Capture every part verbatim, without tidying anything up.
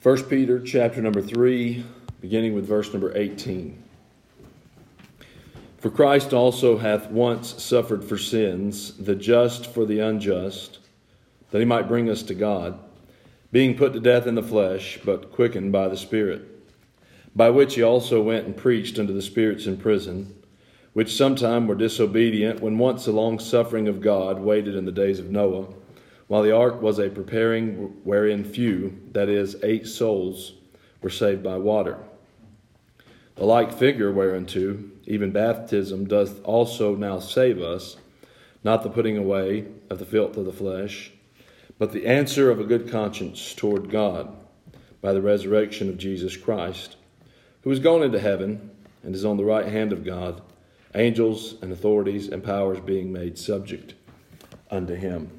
First Peter chapter number three, beginning with verse number eighteen. For Christ also hath once suffered for sins, the just for the unjust, that he might bring us to God, being put to death in the flesh, but quickened by the Spirit, by which he also went and preached unto the spirits in prison, which sometime were disobedient, when once the long suffering of God waited in the days of Noah, while the ark was a preparing, wherein few, that is, eight souls, were saved by water. The like figure whereunto even baptism doth also now save us, not the putting away of the filth of the flesh, but the answer of a good conscience toward God, by the resurrection of Jesus Christ, who is gone into heaven, and is on the right hand of God, angels and authorities and powers being made subject unto him.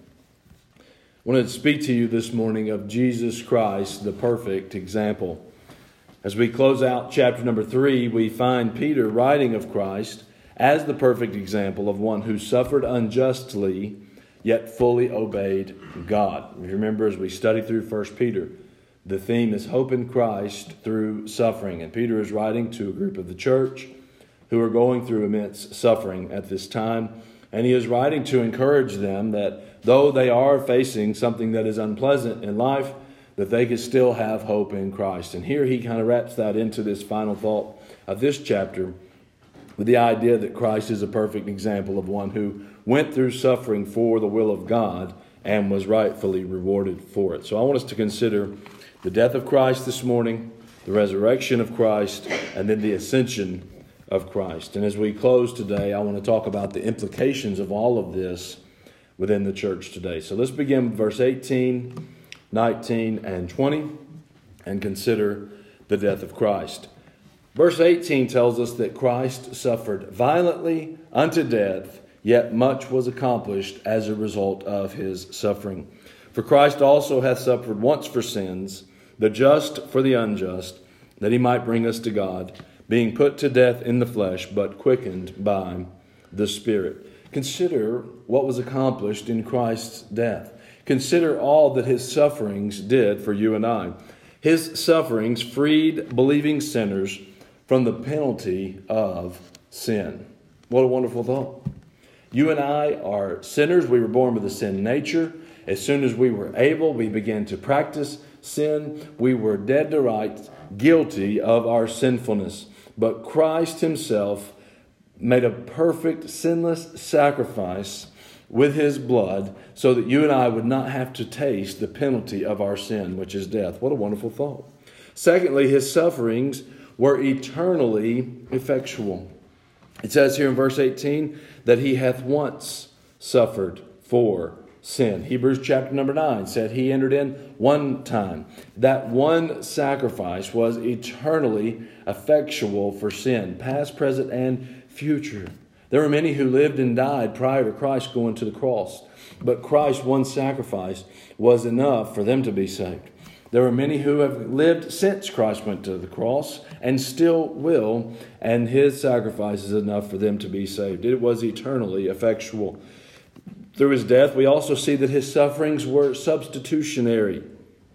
I wanted to speak to you this morning of Jesus Christ, the perfect example. As we close out chapter number three, we find Peter writing of Christ as the perfect example of one who suffered unjustly, yet fully obeyed God. You remember, as we study through First Peter, the theme is hope in Christ through suffering. And Peter is writing to a group of the church who are going through immense suffering at this time. And he is writing to encourage them that though they are facing something that is unpleasant in life, that they can still have hope in Christ. And here he kind of wraps that into this final thought of this chapter with the idea that Christ is a perfect example of one who went through suffering for the will of God and was rightfully rewarded for it. So I want us to consider the death of Christ this morning, the resurrection of Christ, and then the ascension of Christ. And as we close today, I want to talk about the implications of all of this within the church today. So let's begin with verse eighteen, nineteen, and twenty, and consider the death of Christ. Verse eighteen tells us that Christ suffered violently unto death, yet much was accomplished as a result of his suffering. For Christ also hath suffered once for sins, the just for the unjust, that he might bring us to God, being put to death in the flesh, but quickened by the Spirit. Consider what was accomplished in Christ's death. Consider all that his sufferings did for you and I. His sufferings freed believing sinners from the penalty of sin. What a wonderful thought. You and I are sinners. We were born with a sin nature. As soon as we were able, we began to practice sin. We were dead to rights, guilty of our sinfulness. But Christ himself made a perfect, sinless sacrifice with his blood so that you and I would not have to taste the penalty of our sin, which is death. What a wonderful thought. Secondly, his sufferings were eternally effectual. It says here in verse eighteen that he hath once suffered for sin. Hebrews chapter number nine said he entered in one time. That one sacrifice was eternally effectual for sin, past, present, and future. There were many who lived and died prior to Christ going to the cross, but Christ's one sacrifice was enough for them to be saved. There are many who have lived since Christ went to the cross and still will, and his sacrifice is enough for them to be saved. It was eternally effectual. Through his death, we also see that his sufferings were substitutionary.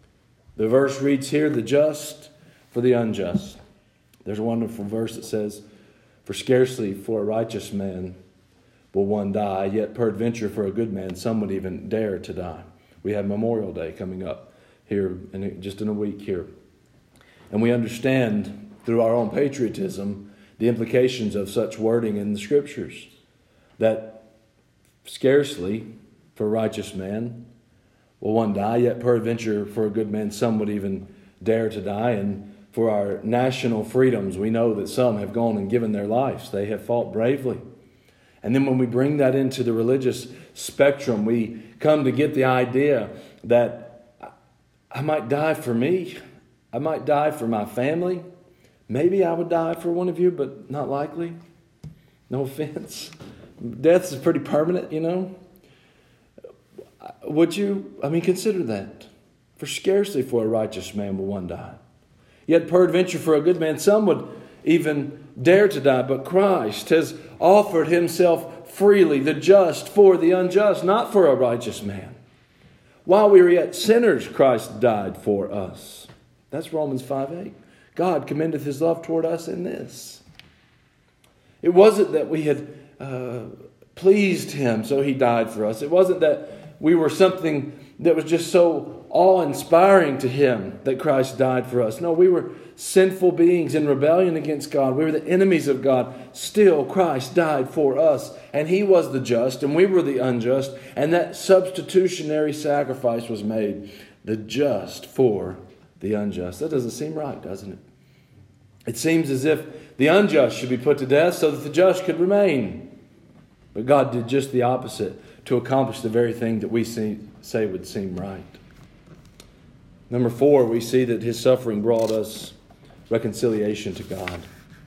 The verse reads here, the just for the unjust. There's a wonderful verse that says, for scarcely for a righteous man will one die, yet peradventure for a good man some would even dare to die. We have Memorial Day coming up here in just in a week here. And we understand through our own patriotism the implications of such wording in the Scriptures. That scarcely for a righteous man will one die, yet peradventure for a good man some would even dare to die. And for our national freedoms, we know that some have gone and given their lives. They have fought bravely. And then when we bring that into the religious spectrum, we come to get the idea that I might die for me. I might die for my family. Maybe I would die for one of you, but not likely. No offense. Death is pretty permanent, you know. Would you, I mean, consider that. For scarcely for a righteous man will one die. Yet peradventure for a good man some would even dare to die. But Christ has offered himself freely, the just for the unjust, not for a righteous man. While we were yet sinners, Christ died for us. That's Romans five eight. God commendeth his love toward us in this. It wasn't that we had uh, pleased him, so he died for us. It wasn't that we were something that was just so awe-inspiring to him that Christ died for us. No, we were sinful beings in rebellion against God. We were the enemies of God. Still, Christ died for us. And he was the just, and we were the unjust. And that substitutionary sacrifice was made. The just for the unjust. That doesn't seem right, doesn't it? It seems as if the unjust should be put to death so that the just could remain. But God did just the opposite to accomplish the very thing that we see, say would seem right. Number four, we see that his suffering brought us reconciliation to God.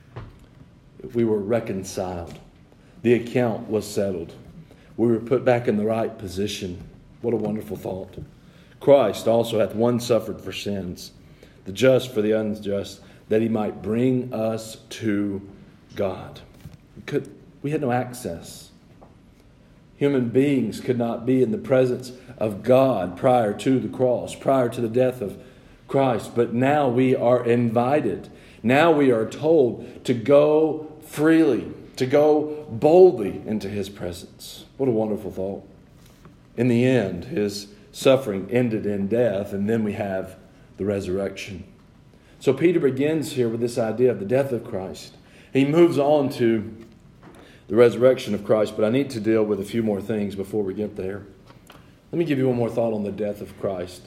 We were reconciled. The account was settled. We were put back in the right position. What a wonderful thought. Christ also hath once suffered for sins, the just for the unjust, that he might bring us to God. We, could, we had no access. Human beings could not be in the presence of God prior to the cross, prior to the death of Christ. But now we are invited. Now we are told to go freely, to go boldly into his presence. What a wonderful thought. In the end, his suffering ended in death, and then we have the resurrection. So Peter begins here with this idea of the death of Christ. He moves on to the resurrection of Christ, but I need to deal with a few more things before we get there. Let me give you one more thought on the death of Christ.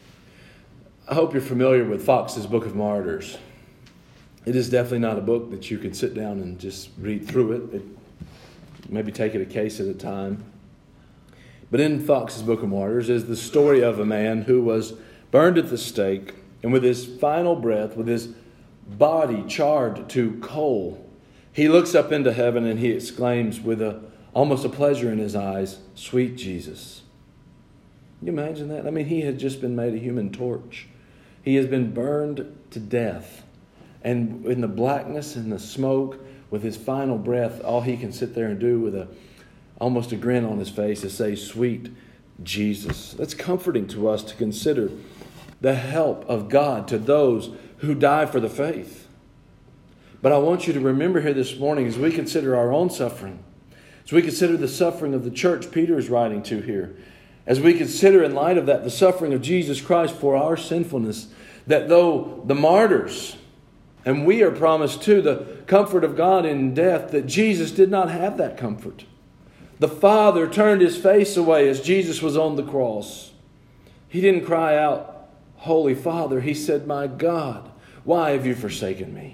I hope you're familiar with Fox's Book of Martyrs. It is definitely not a book that you can sit down and just read through it. it maybe take it a case at a time. But in Fox's Book of Martyrs is the story of a man who was burned at the stake, and with his final breath, with his body charred to coal, he looks up into heaven and he exclaims with a almost a pleasure in his eyes, "Sweet Jesus." Can you imagine that? I mean, he had just been made a human torch. He has been burned to death. And in the blackness and the smoke, with his final breath, all he can sit there and do with a almost a grin on his face is say, "Sweet Jesus." That's comforting to us to consider the help of God to those who die for the faith. But I want you to remember here this morning, as we consider our own suffering, as we consider the suffering of the church Peter is writing to here, as we consider in light of that the suffering of Jesus Christ for our sinfulness, that though the martyrs, and we are promised too the comfort of God in death, that Jesus did not have that comfort. The Father turned his face away as Jesus was on the cross. He didn't cry out, "Holy Father." He said, "My God, why have you forsaken me?"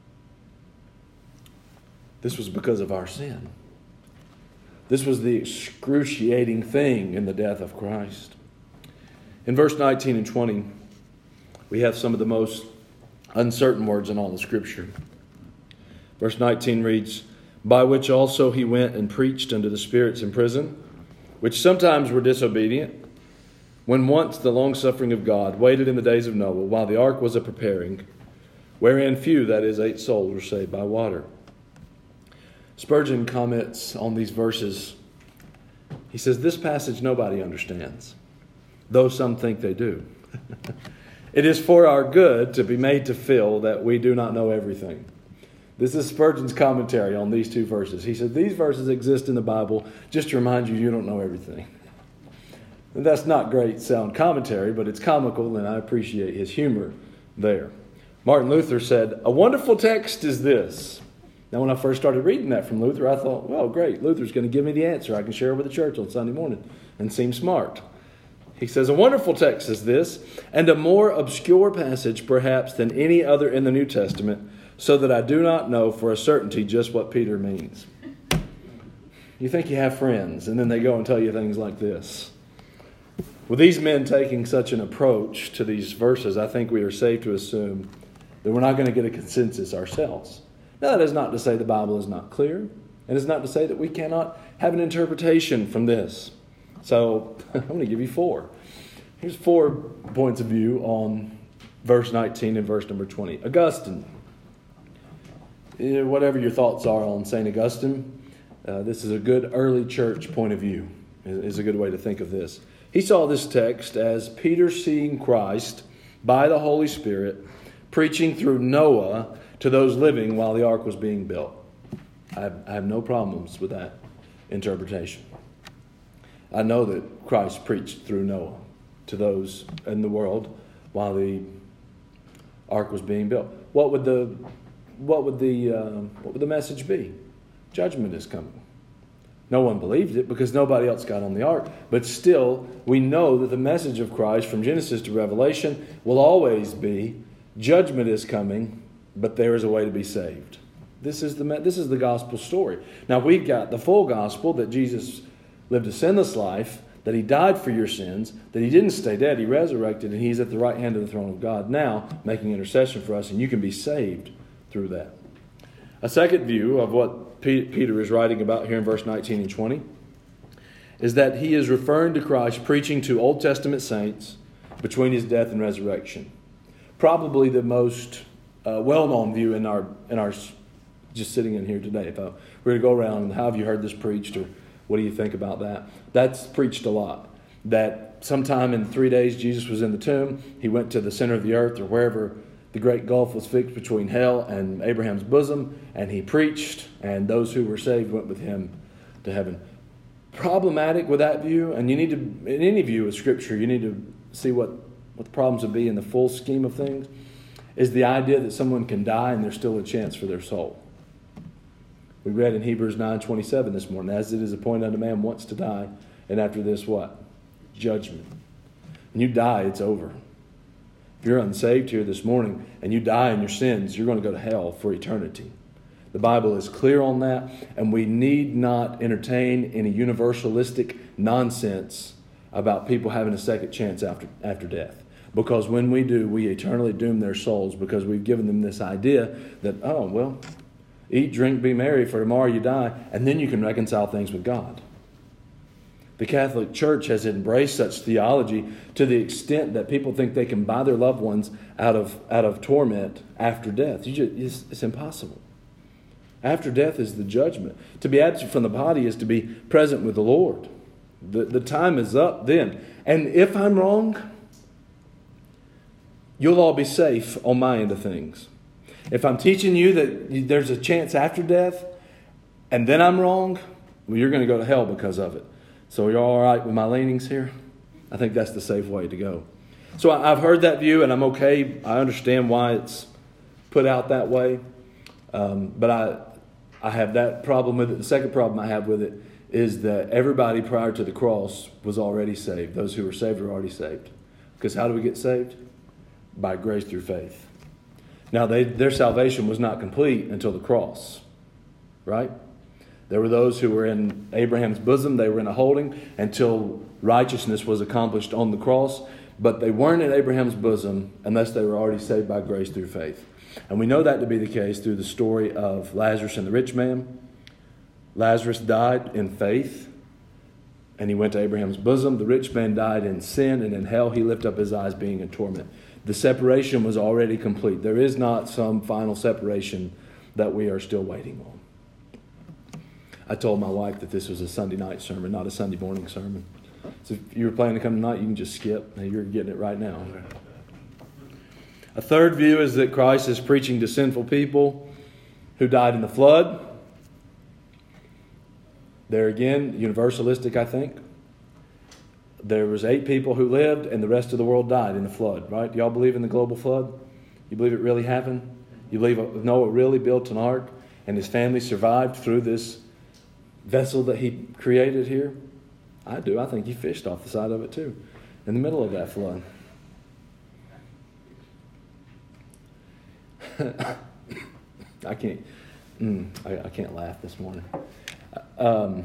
This was because of our sin. This was the excruciating thing in the death of Christ. In verse nineteen and twenty, we have some of the most uncertain words in all the Scripture. Verse nineteen reads, "By which also he went and preached unto the spirits in prison, which sometimes were disobedient, when once the longsuffering of God waited in the days of Noah, while the ark was a preparing, wherein few, that is, eight souls, were saved by water." Spurgeon comments on these verses. He says, "This passage nobody understands, though some think they do. It is for our good to be made to feel that we do not know everything." This is Spurgeon's commentary on these two verses. He said, these verses exist in the Bible just to remind you you don't know everything. And that's not great sound commentary, but it's comical, and I appreciate his humor there. Martin Luther said, "A wonderful text is this." Now, when I first started reading that from Luther, I thought, well, great, Luther's going to give me the answer I can share with the church on Sunday morning and seem smart. He says, "A wonderful text is this, and a more obscure passage perhaps than any other in the New Testament, so that I do not know for a certainty just what Peter means." You think you have friends, and then they go and tell you things like this. With these men taking such an approach to these verses, I think we are safe to assume that we're not going to get a consensus ourselves. Now, that is not to say the Bible is not clear, and it's not to say that we cannot have an interpretation from this. So, I'm going to give you four. Here's four points of view on verse nineteen and verse number twenty. Augustine. Whatever your thoughts are on Saint Augustine, uh, this is a good early church point of view, is a good way to think of this. He saw this text as Peter seeing Christ by the Holy Spirit, preaching through Noah to those living while the ark was being built. I have, I have no problems with that interpretation. I know that Christ preached through Noah to those in the world while the ark was being built. What would the what would the uh, what would the message be? Judgment is coming. No one believed it because nobody else got on the ark. But still, we know that the message of Christ from Genesis to Revelation will always be judgment is coming, but there is a way to be saved. This is the this is the gospel story. Now we've got the full gospel that Jesus lived a sinless life, that he died for your sins, that he didn't stay dead, he resurrected, and he's at the right hand of the throne of God now, making intercession for us, and you can be saved through that. A second view of what Peter is writing about here in verse nineteen and twenty is that he is referring to Christ preaching to Old Testament saints between his death and resurrection. Probably the most uh, well-known view in our in our just sitting in here today. If I were to go around and how have you heard this preached, or what do you think about that? That's preached a lot. That sometime in three days Jesus was in the tomb. He went to the center of the earth, or wherever the great gulf was fixed between hell and Abraham's bosom, and he preached, and those who were saved went with him to heaven. Problematic with that view, and you need to, in any view of Scripture, you need to see what, what the problems would be in the full scheme of things, is the idea that someone can die and there's still a chance for their soul. We read in Hebrews nine twenty-seven this morning, as it is appointed unto man once to die, and after this what? Judgment. When you die, it's over. If you're unsaved here this morning and you die in your sins, you're going to go to hell for eternity. The Bible is clear on that, and we need not entertain any universalistic nonsense about people having a second chance after, after death. Because when we do, we eternally doom their souls because we've given them this idea that, oh, well, eat, drink, be merry, for tomorrow you die, and then you can reconcile things with God. The Catholic Church has embraced such theology to the extent that people think they can buy their loved ones out of out of torment after death. You just, it's, it's impossible. After death is the judgment. To be absent from the body is to be present with the Lord. The, the time is up then. And if I'm wrong, you'll all be safe on my end of things. If I'm teaching you that there's a chance after death, and then I'm wrong, well, you're going to go to hell because of it. So you're all right with my leanings here? I think that's the safe way to go. So I've heard that view, and I'm okay. I understand why it's put out that way. Um, but I I have that problem with it. The second problem I have with it is that everybody prior to the cross was already saved. Those who were saved were already saved. Because how do we get saved? By grace through faith. Now, they, their salvation was not complete until the cross, right? There were those who were in Abraham's bosom. They were in a holding until righteousness was accomplished on the cross. But they weren't in Abraham's bosom unless they were already saved by grace through faith. And we know that to be the case through the story of Lazarus and the rich man. Lazarus died in faith, and he went to Abraham's bosom. The rich man died in sin, and in hell he lifted up his eyes being in torment. The separation was already complete. There is not some final separation that we are still waiting on. I told my wife that this was a Sunday night sermon, not a Sunday morning sermon. So if you were planning to come tonight, you can just skip. You're getting it right now. A third view is that Christ is preaching to sinful people who died in the flood. There again, universalistic, I think. There was eight people who lived, and the rest of the world died in the flood, right? Do y'all believe in the global flood? You believe it really happened? You believe Noah really built an ark, and his family survived through this vessel that he created here? I do. I think he fished off the side of it too, in the middle of that flood. I can't. Mm, I, I can't laugh this morning. Um,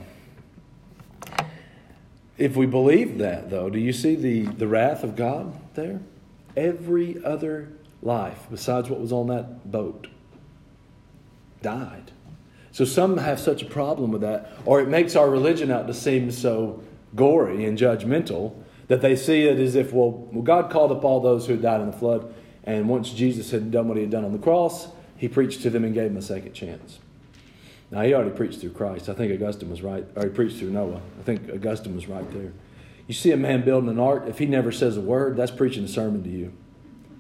if we believe that, though, do you see the, the wrath of God there? Every other life besides what was on that boat died. So some have such a problem with that, or it makes our religion out to seem so gory and judgmental that they see it as if, well, well God called up all those who had died in the flood, and once Jesus had done what he had done on the cross, he preached to them and gave them a second chance. Now, he already preached through Christ. I think Augustine was right. Or he preached through Noah. I think Augustine was right there. You see a man building an ark, if he never says a word, that's preaching a sermon to you.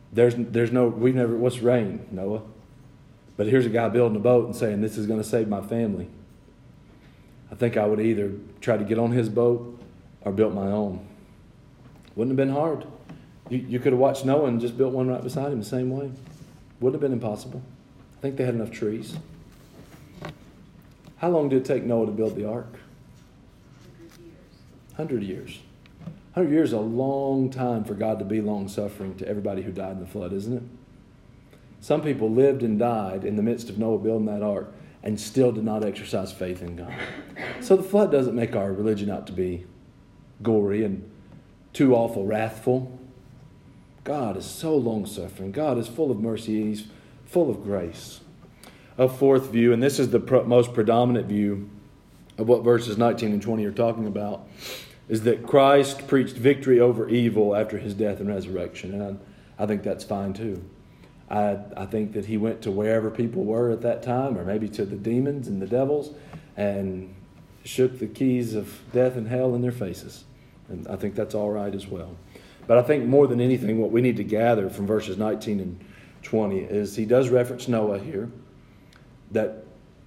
There's there's no, we've never, what's rain, Noah? But here's a guy building a boat and saying, this is going to save my family. I think I would either try to get on his boat or build my own. Wouldn't have been hard. You, you could have watched Noah and just built one right beside him the same way. Wouldn't have been impossible. I think they had enough trees. How long did it take Noah to build the ark? Hundred years. Hundred years is a long time for God to be long-suffering to everybody who died in the flood, isn't it? Some people lived and died in the midst of Noah building that ark and still did not exercise faith in God. So the flood doesn't make our religion out to be gory and too awful wrathful. God is so long-suffering. God is full of mercy. He's full of grace. A fourth view, and this is the pro- most predominant view of what verses nineteen and twenty are talking about, is that Christ preached victory over evil after his death and resurrection. And I, I think that's fine too. I, I think that he went to wherever people were at that time, or maybe to the demons and the devils, and shook the keys of death and hell in their faces. And I think that's all right as well. But I think more than anything, what we need to gather from verses nineteen and twenty is he does reference Noah here, that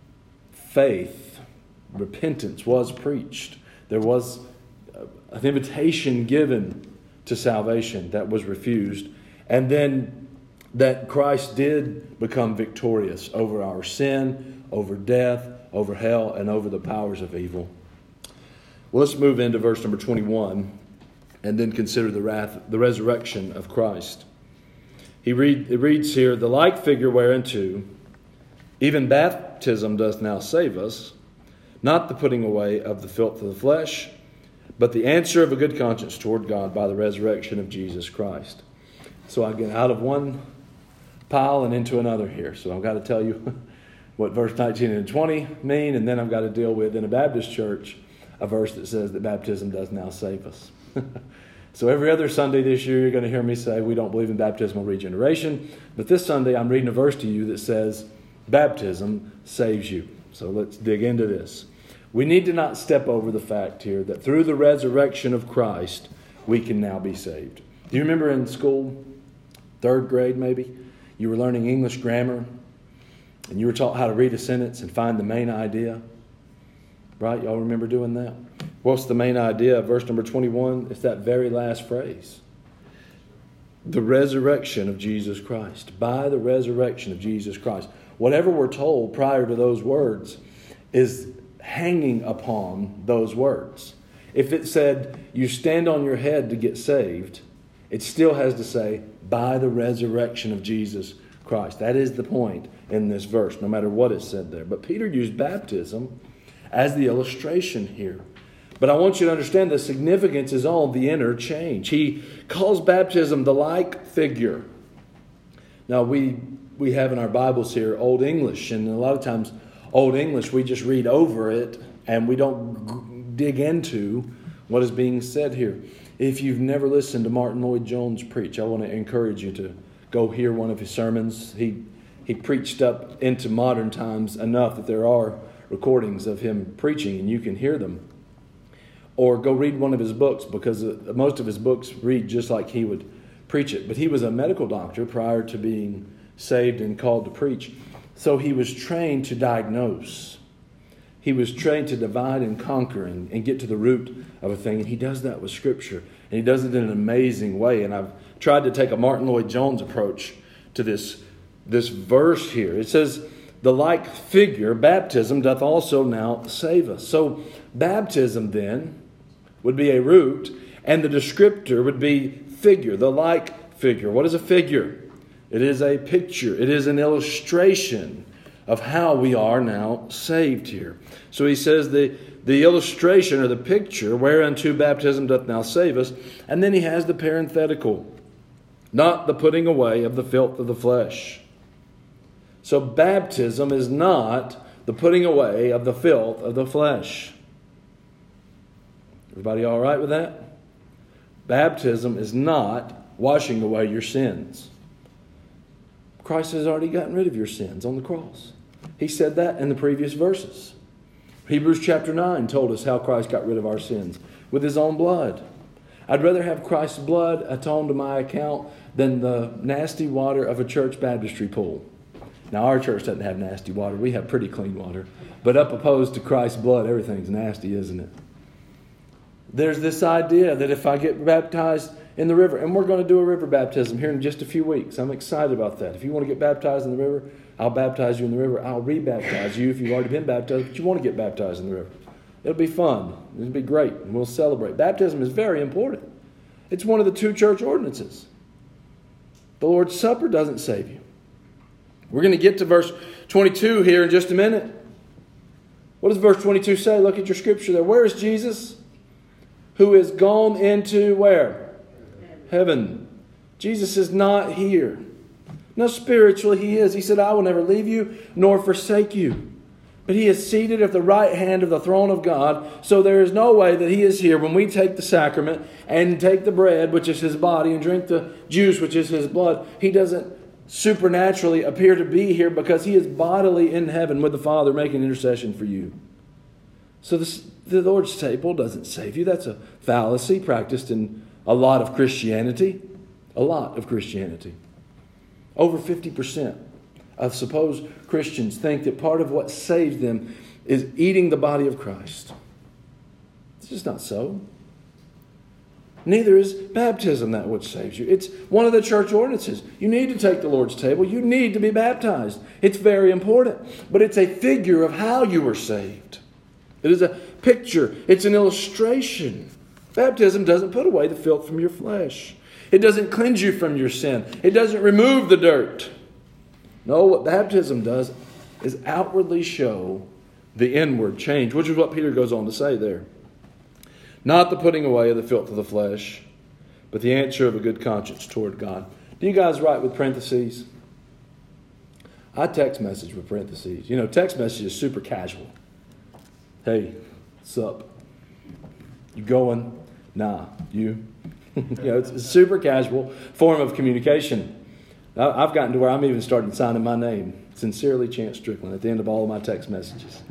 faith, repentance was preached. There was an invitation given to salvation that was refused. And then that Christ did become victorious over our sin, over death, over hell, and over the powers of evil. Well, let's move into verse number twenty-one and then consider the wrath, the resurrection of Christ. He read, it reads here, the like figure whereunto even baptism doth now save us, not the putting away of the filth of the flesh, but the answer of a good conscience toward God by the resurrection of Jesus Christ. So I get out of one pile and into another here. So I've got to tell you what verse nineteen and twenty mean, and then I've got to deal with, in a Baptist church, a verse that says that baptism does now save us. So every other Sunday this year, you're going to hear me say we don't believe in baptismal regeneration. But this Sunday, I'm reading a verse to you that says baptism saves you. So let's dig into this. We need to not step over the fact here that through the resurrection of Christ, we can now be saved. Do you remember in school, third grade maybe, you were learning English grammar and you were taught how to read a sentence and find the main idea? Right? Y'all remember doing that? What's the main idea of verse number twenty-one? It's that very last phrase. The resurrection of Jesus Christ. By the resurrection of Jesus Christ. Whatever we're told prior to those words is hanging upon those words. If it said, you stand on your head to get saved, it still has to say, by the resurrection of Jesus Christ. That is the point in this verse, no matter what is said there. But Peter used baptism as the illustration here. But I want you to understand the significance is on the inner change. He calls baptism the like figure. Now, we we have in our Bibles here Old English, and a lot of times Old English, we just read over it and we don't g- dig into what is being said here. If you've never listened to Martin Lloyd-Jones preach, I want to encourage you to go hear one of his sermons. He he preached up into modern times enough that there are recordings of him preaching and you can hear them. Or go read one of his books, because most of his books read just like he would preach it. But he was a medical doctor prior to being saved and called to preach. So he was trained to diagnose. He was trained to divide and conquer and, and get to the root of a thing. And he does that with Scripture. And he does it in an amazing way. And I've tried to take a Martin Lloyd-Jones approach to this, this verse here. It says, the like figure, baptism, doth also now save us. So baptism then would be a root, and the descriptor would be figure, the like figure. What is a figure? It is a picture. It is an illustration of how we are now saved here. So he says the, the illustration or the picture whereunto baptism doth now save us. And then he has the parenthetical, not the putting away of the filth of the flesh. So baptism is not the putting away of the filth of the flesh. Everybody all right with that? Baptism is not washing away your sins. Christ has already gotten rid of your sins on the cross. He said that in the previous verses. Hebrews chapter nine told us how Christ got rid of our sins with his own blood. I'd rather have Christ's blood atone to my account than the nasty water of a church baptistry pool. Now, our church doesn't have nasty water. We have pretty clean water. But up opposed to Christ's blood, everything's nasty, isn't it? There's this idea that if I get baptized in the river, and we're going to do a river baptism here in just a few weeks. I'm excited about that. If you want to get baptized in the river, I'll baptize you in the river. I'll re-baptize you if you've already been baptized, but you want to get baptized in the river. It'll be fun. It'll be great, and we'll celebrate. Baptism is very important. It's one of the two church ordinances. The Lord's Supper doesn't save you. We're going to get to verse twenty-two here in just a minute. What does verse twenty-two say? Look at your scripture there. Where is Jesus? Who is gone into where? Heaven. Jesus is not here. No, spiritually he is. He said, I will never leave you nor forsake you. But he is seated at the right hand of the throne of God. So there is no way that he is here when we take the sacrament and take the bread, which is his body, and drink the juice, which is his blood. He doesn't supernaturally appear to be here because he is bodily in heaven with the Father making intercession for you. So this, the Lord's table doesn't save you. That's a fallacy practiced in a lot of Christianity. A lot of Christianity. Over fifty percent of supposed Christians think that part of what saves them is eating the body of Christ. It's just not so. Neither is baptism that which saves you. It's one of the church ordinances. You need to take the Lord's table. You need to be baptized. It's very important. But it's a figure of how you were saved. It is a picture. It's an illustration. Baptism doesn't put away the filth from your flesh. It doesn't cleanse you from your sin. It doesn't remove the dirt. No, what baptism does is outwardly show the inward change, which is what Peter goes on to say there. Not the putting away of the filth of the flesh, but the answer of a good conscience toward God. Do you guys write with parentheses? I text message with parentheses. You know, text message is super casual. Hey, what's up? You going? Nah, you? You know, it's a super casual form of communication. I've gotten to where I'm even starting signing my name, Sincerely Chance Strickland, at the end of all of my text messages.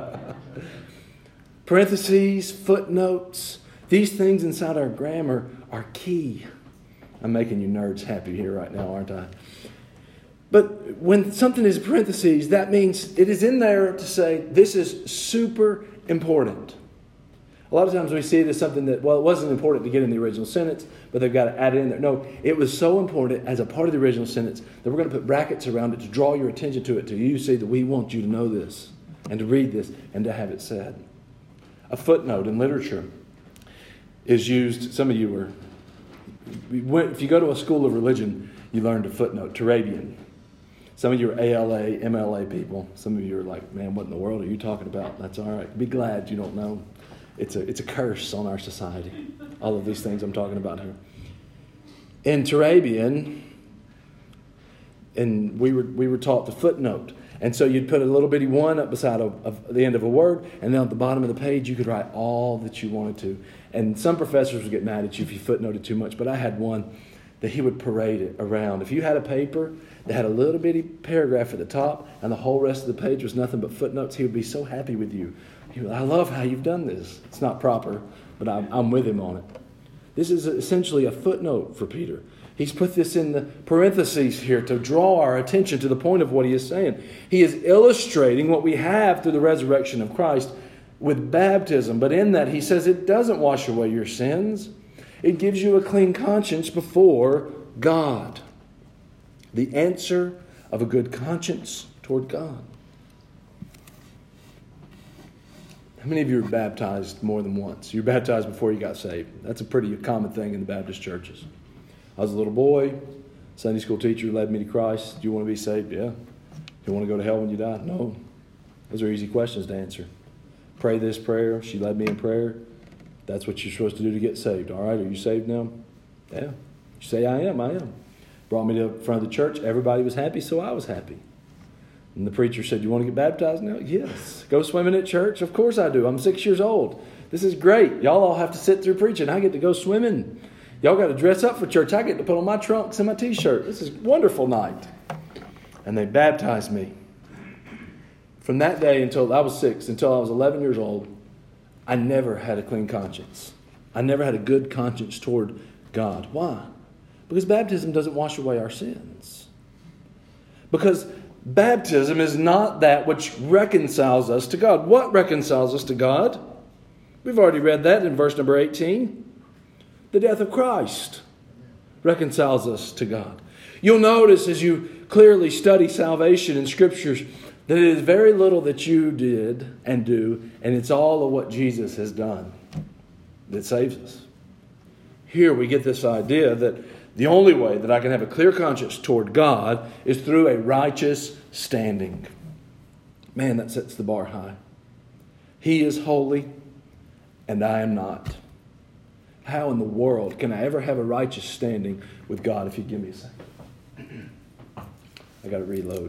Parentheses, footnotes, these things inside our grammar are key. I'm making you nerds happy here right now, aren't I? But when something is parentheses, that means it is in there to say this is super important. A lot of times we see it as something that, well, it wasn't important to get in the original sentence, but they've got to add it in there. No, it was so important as a part of the original sentence that we're going to put brackets around it to draw your attention to it, to you see that we want you to know this and to read this and to have it said. A footnote in literature is used, some of you were, if you go to a school of religion, you learned a footnote, Turabian. Some of you are A L A, M L A people. Some of you are like, man, what in the world are you talking about? That's all right. Be glad you don't know. It's a, it's a curse on our society. All of these things I'm talking about here. In Turabian, and we were we were taught the footnote. And so you'd put a little bitty one up beside a, of the end of a word, and then at the bottom of the page you could write all that you wanted to. And some professors would get mad at you if you footnoted too much, but I had one that he would parade it around. If you had a paper that had a little bitty paragraph at the top and the whole rest of the page was nothing but footnotes, he would be so happy with you. He would, I love how you've done this. It's not proper, but I'm, I'm with him on it. This is essentially a footnote for Peter. He's put this in the parentheses here to draw our attention to the point of what he is saying. He is illustrating what we have through the resurrection of Christ with baptism. But in that, he says it doesn't wash away your sins. It gives you a clean conscience before God. The answer of a good conscience toward God. How many of you were baptized more than once? You were baptized before you got saved. That's a pretty common thing in the Baptist churches. I was a little boy. Sunday school teacher led me to Christ. Do you want to be saved? Yeah. Do you want to go to hell when you die? No. Those are easy questions to answer. Pray this prayer. She led me in prayer. That's what you're supposed to do to get saved. All right, are you saved now? Yeah. You say, I am, I am. Brought me to the front of the church. Everybody was happy, so I was happy. And the preacher said, you want to get baptized now? Yes. Go swimming at church? Of course I do. I'm six years old. This is great. Y'all all have to sit through preaching. I get to go swimming. Y'all got to dress up for church. I get to put on my trunks and my t-shirt. This is a wonderful night. And they baptized me. From that day until I was six, until I was eleven years old, I never had a clean conscience. I never had a good conscience toward God. Why? Because baptism doesn't wash away our sins. Because baptism is not that which reconciles us to God. What reconciles us to God? We've already read that in verse number eighteen. The death of Christ reconciles us to God. You'll notice as you clearly study salvation in Scriptures that it is very little that you did and do, and it's all of what Jesus has done that saves us. Here we get this idea that the only way that I can have a clear conscience toward God is through a righteous standing. Man, that sets the bar high. He is holy, and I am not. How in the world can I ever have a righteous standing with God? If you give me a second. I got to reload.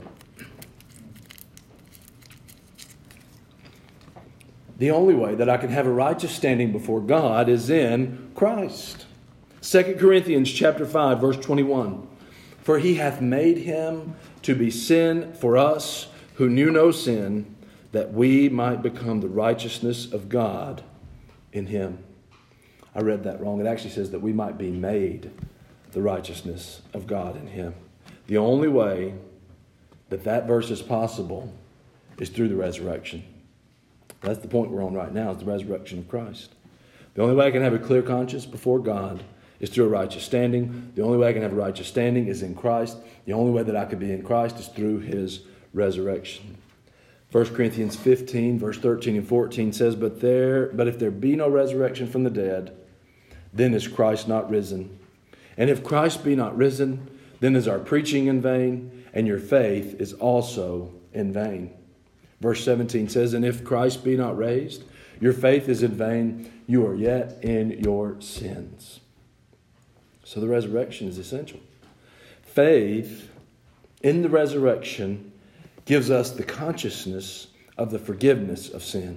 The only way that I can have a righteous standing before God is in Christ. Second Corinthians chapter five, verse twenty-one. For he hath made him to be sin for us who knew no sin, that we might become the righteousness of God in him. I read that wrong. It actually says that we might be made the righteousness of God in him. The only way that that verse is possible is through the resurrection. That's the point we're on right now, is the resurrection of Christ. The only way I can have a clear conscience before God is through a righteous standing. The only way I can have a righteous standing is in Christ. The only way that I can be in Christ is through his resurrection. First Corinthians fifteen, verse thirteen and fourteen says, But there, but if there be no resurrection from the dead, then is Christ not risen. And if Christ be not risen, then is our preaching in vain, and your faith is also in vain. Verse seventeen says, And if Christ be not raised, your faith is in vain, you are yet in your sins. So the resurrection is essential. Faith in the resurrection gives us the consciousness of the forgiveness of sin.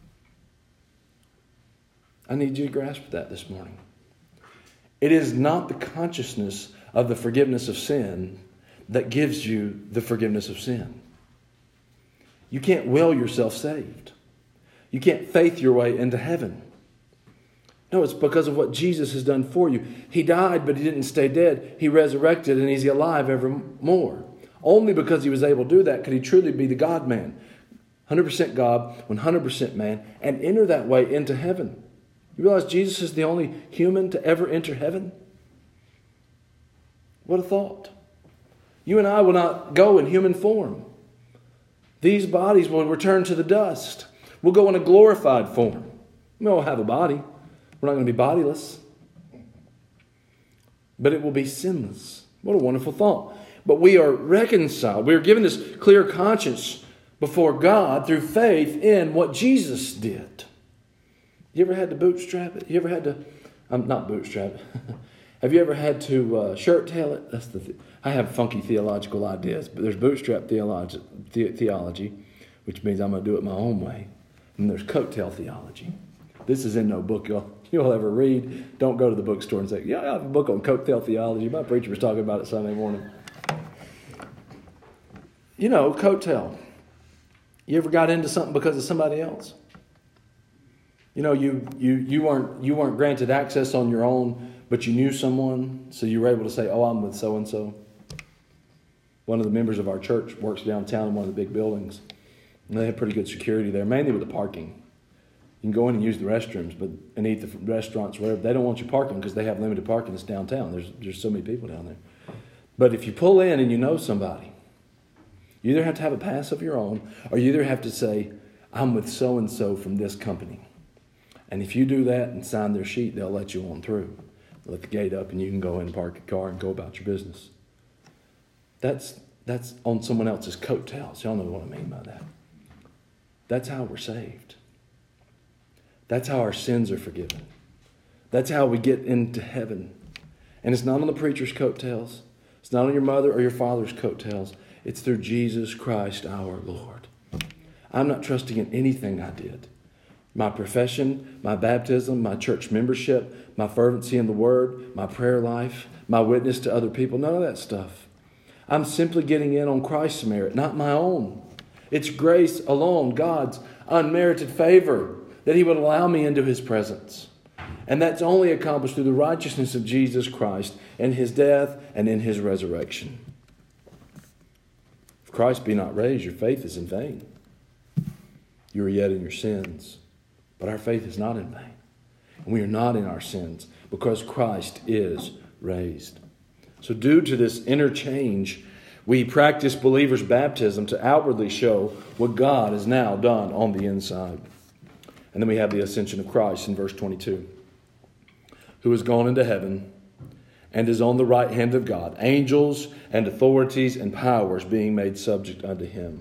I need you to grasp that this morning. It is not the consciousness of the forgiveness of sin that gives you the forgiveness of sin. You can't will yourself saved. You can't faith your way into heaven. No, it's because of what Jesus has done for you. He died, but he didn't stay dead. He resurrected, and he's alive evermore. Only because he was able to do that could he truly be the God-man. one hundred percent God, one hundred percent man, and enter that way into heaven. You realize Jesus is the only human to ever enter heaven? What a thought. You and I will not go in human form. These bodies will return to the dust. We'll go in a glorified form. We won't have a body. We're not going to be bodiless. But it will be sinless. What a wonderful thought. But we are reconciled. We are given this clear conscience before God through faith in what Jesus did. You ever had to bootstrap it? You ever had to, um, not bootstrap it. Have you ever had to uh, shirt tail it? That's the. Th- I have funky theological ideas, but there's bootstrap theology, the- theology, which means I'm going to do it my own way. And there's coattail theology. This is in no book you'll, you'll ever read. Don't go to the bookstore and say, yeah, I have a book on coattail theology. My preacher was talking about it Sunday morning. You know, coattail. You ever got into something because of somebody else? You know, you you you weren't you weren't granted access on your own, but you knew someone, so you were able to say, oh, I'm with so-and-so. One of the members of our church works downtown in one of the big buildings. And they have pretty good security there, mainly with the parking. You can go in and use the restrooms but and eat the restaurants, wherever. They don't want you parking because they have limited parking. It's downtown. There's, there's so many people down there. But if you pull in and you know somebody, you either have to have a pass of your own, or you either have to say, I'm with so-and-so from this company. And if you do that and sign their sheet, they'll let you on through. They'll let the gate up and you can go in and park your car and go about your business. That's that's on someone else's coattails. Y'all know what I mean by that. That's how we're saved. That's how our sins are forgiven. That's how we get into heaven. And it's not on the preacher's coattails. It's not on your mother or your father's coattails. It's through Jesus Christ our Lord. I'm not trusting in anything I did. My profession, my baptism, my church membership, my fervency in the Word, my prayer life, my witness to other people, none of that stuff. I'm simply getting in on Christ's merit, not my own. It's grace alone, God's unmerited favor, that He would allow me into His presence. And that's only accomplished through the righteousness of Jesus Christ and his death and in his resurrection. If Christ be not raised, your faith is in vain. You are yet in your sins. But our faith is not in vain. And we are not in our sins because Christ is raised. So due to this interchange, we practice believers' baptism to outwardly show what God has now done on the inside. And then we have the ascension of Christ in verse twenty-two. Who has gone into heaven and is on the right hand of God, angels and authorities and powers being made subject unto him.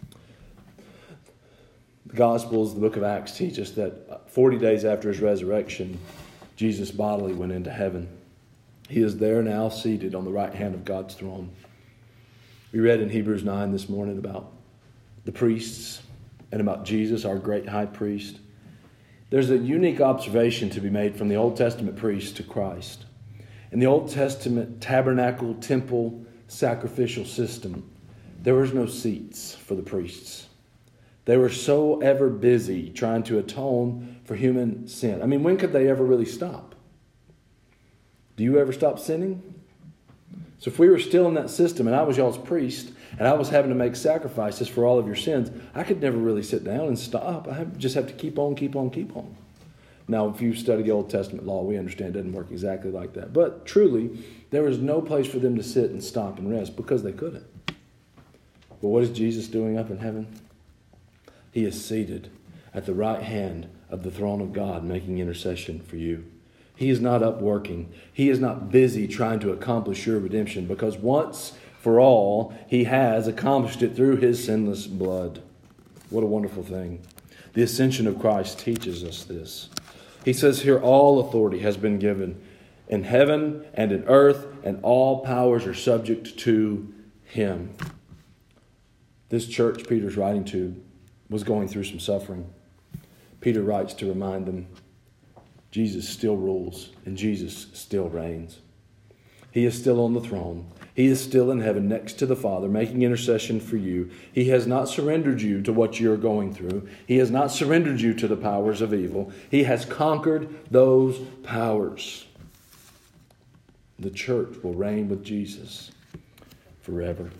The Gospels, the book of Acts, teach us that forty days after his resurrection, Jesus bodily went into heaven. He is there now seated on the right hand of God's throne. We read in Hebrews nine this morning about the priests and about Jesus, our great high priest. There's a unique observation to be made from the Old Testament priest to Christ. In the Old Testament tabernacle, temple, sacrificial system, there was no seats for the priests. They were so ever busy trying to atone for human sin. I mean, when could they ever really stop? Do you ever stop sinning? So if we were still in that system and I was y'all's priest and I was having to make sacrifices for all of your sins, I could never really sit down and stop. I just have to keep on, keep on, keep on. Now, if you study the Old Testament law, we understand it doesn't work exactly like that. But truly, there was no place for them to sit and stop and rest because they couldn't. But what is Jesus doing up in heaven? He is seated at the right hand of the throne of God, making intercession for you. He is not up working. He is not busy trying to accomplish your redemption because once for all, he has accomplished it through his sinless blood. What a wonderful thing. The ascension of Christ teaches us this. He says here, all authority has been given in heaven and in earth, and all powers are subject to him. This church Peter's writing to was going through some suffering. Peter writes to remind them, Jesus still rules and Jesus still reigns. He is still on the throne. He is still in heaven next to the Father, making intercession for you. He has not surrendered you to what you're going through. He has not surrendered you to the powers of evil. He has conquered those powers. The church will reign with Jesus forever.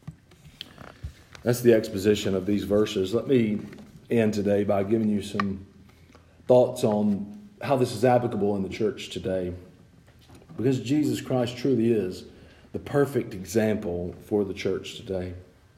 That's the exposition of these verses. Let me end today by giving you some thoughts on how this is applicable in the church today. Because Jesus Christ truly is the perfect example for the church today.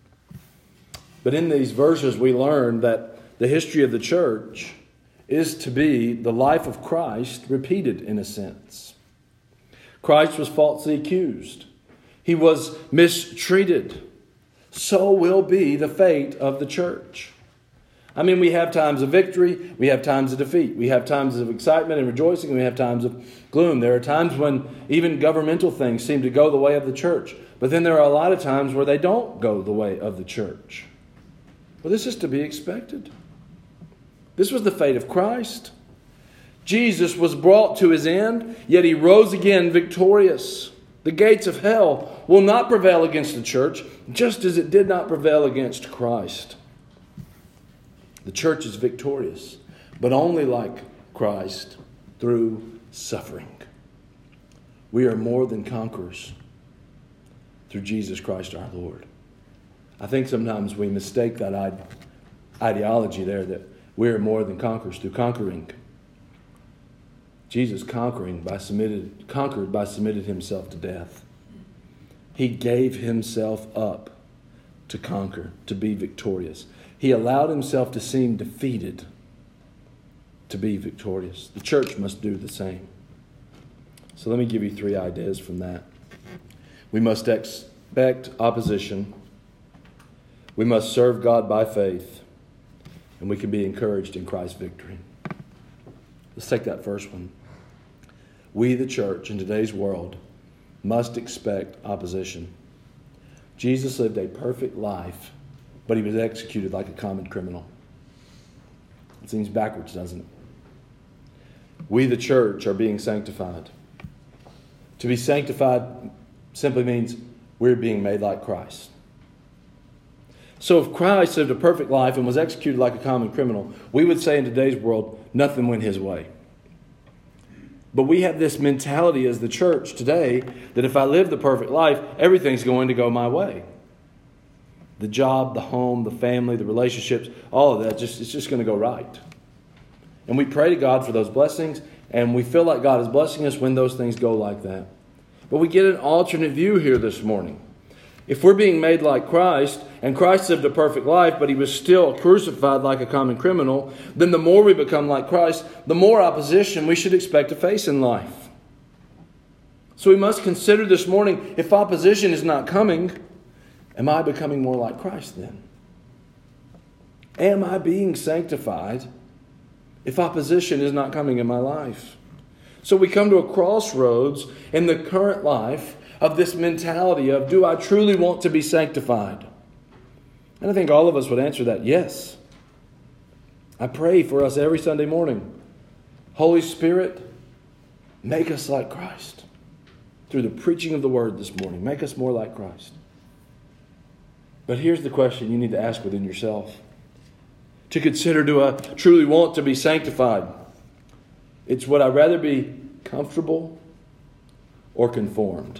But in these verses we learn that the history of the church is to be the life of Christ repeated in a sense. Christ was falsely accused. He was mistreated. So will be the fate of the church. I mean, we have times of victory, we have times of defeat, we have times of excitement and rejoicing, and we have times of gloom. There are times when even governmental things seem to go the way of the church. But then there are a lot of times where they don't go the way of the church. Well, this is to be expected. This was the fate of Christ. Jesus was brought to his end, yet he rose again victorious. The gates of hell will not prevail against the church, just as it did not prevail against Christ. The church is victorious, but only like Christ through suffering. We are more than conquerors through Jesus Christ our Lord. I think sometimes we mistake that ideology there that we are more than conquerors through conquering. Jesus conquering by submitted, conquered by submitted himself to death. He gave himself up to conquer, to be victorious. He allowed himself to seem defeated to be victorious. The church must do the same. So let me give you three ideas from that. We must expect opposition. We must serve God by faith. And we can be encouraged in Christ's victory. Let's take that first one. We, the church, in today's world, must expect opposition. Jesus lived a perfect life, but he was executed like a common criminal. It seems backwards, doesn't it? We, the church, are being sanctified. To be sanctified simply means we're being made like Christ. So if Christ lived a perfect life and was executed like a common criminal, we would say in today's world, nothing went his way. But we have this mentality as the church today that if I live the perfect life, everything's going to go my way. The job, the home, the family, the relationships, all of that, just it's just going to go right. And we pray to God for those blessings, and we feel like God is blessing us when those things go like that. But we get an alternate view here this morning. If we're being made like Christ, and Christ lived a perfect life, but he was still crucified like a common criminal, then the more we become like Christ, the more opposition we should expect to face in life. So we must consider this morning, if opposition is not coming, am I becoming more like Christ then? Am I being sanctified if opposition is not coming in my life? So we come to a crossroads in the current life of this mentality of, do I truly want to be sanctified? And I think all of us would answer that, yes. I pray for us every Sunday morning. Holy Spirit, make us like Christ. Through the preaching of the Word this morning, make us more like Christ. But here's the question you need to ask within yourself. To consider, do I truly want to be sanctified? It's, would I rather be comfortable or conformed?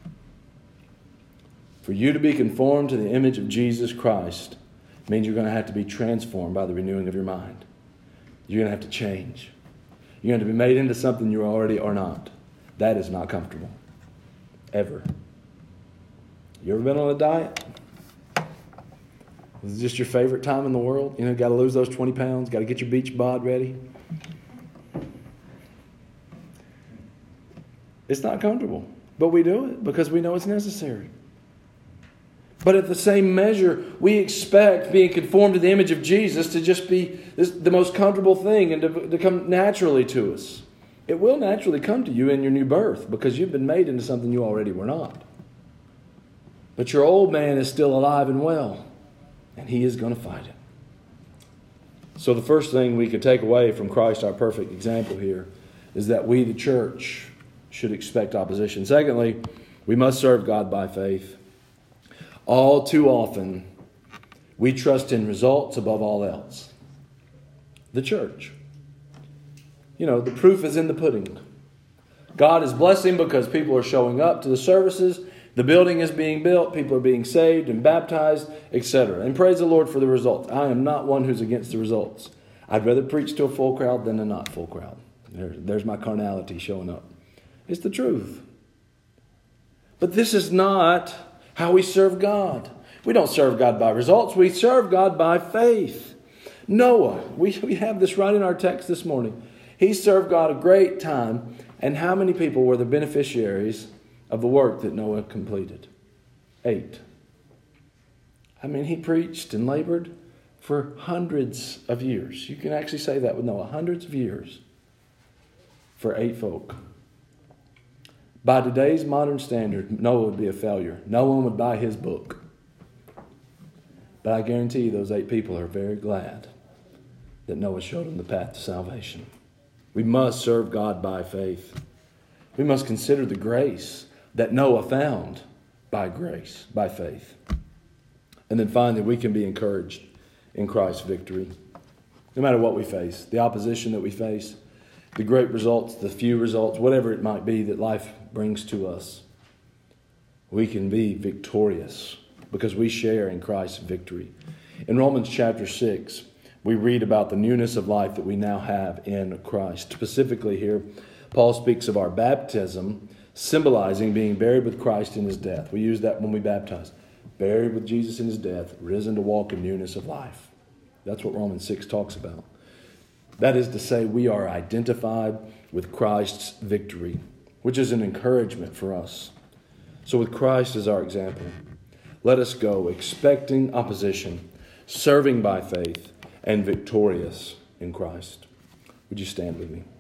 For you to be conformed to the image of Jesus Christ means you're going to have to be transformed by the renewing of your mind. You're going to have to change. You're going to be made into something you already are not. That is not comfortable. Ever. You ever been on a diet? Is it just your favorite time in the world? You know, got to lose those twenty pounds. Got to get your beach bod ready. It's not comfortable. But we do it because we know it's necessary. But at the same measure, we expect being conformed to the image of Jesus to just be this, the most comfortable thing and to, to come naturally to us. It will naturally come to you in your new birth because you've been made into something you already were not. But your old man is still alive and well, and he is going to fight it. So the first thing we could take away from Christ, our perfect example here, is that we, the church, should expect opposition. Secondly, we must serve God by faith. All too often, we trust in results above all else. The church. You know, the proof is in the pudding. God is blessing because people are showing up to the services. The building is being built. People are being saved and baptized, et cetera. And praise the Lord for the results. I am not one who's against the results. I'd rather preach to a full crowd than a not full crowd. There, there's my carnality showing up. It's the truth. But this is not how we serve God. We don't serve God by results. We serve God by faith. Noah, we, we have this right in our text this morning. He served God a great time. And how many people were the beneficiaries of the work that Noah completed? Eight. I mean, he preached and labored for hundreds of years. You can actually say that with Noah. Hundreds of years for eight folk. By today's modern standard, Noah would be a failure. No one would buy his book. But I guarantee you those eight people are very glad that Noah showed them the path to salvation. We must serve God by faith. We must consider the grace that Noah found by grace, by faith. And then finally, we can be encouraged in Christ's victory. No matter what we face, the opposition that we face, the great results, the few results, whatever it might be that life brings to us, we can be victorious because we share in Christ's victory. In Romans chapter six, we read about the newness of life that we now have in Christ. Specifically here, Paul speaks of our baptism, symbolizing being buried with Christ in his death. We use that when we baptize. Buried with Jesus in his death, risen to walk in newness of life. That's what Romans six talks about. That is to say, we are identified with Christ's victory, which is an encouragement for us. So with Christ as our example, let us go expecting opposition, serving by faith, and victorious in Christ. Would you stand with me?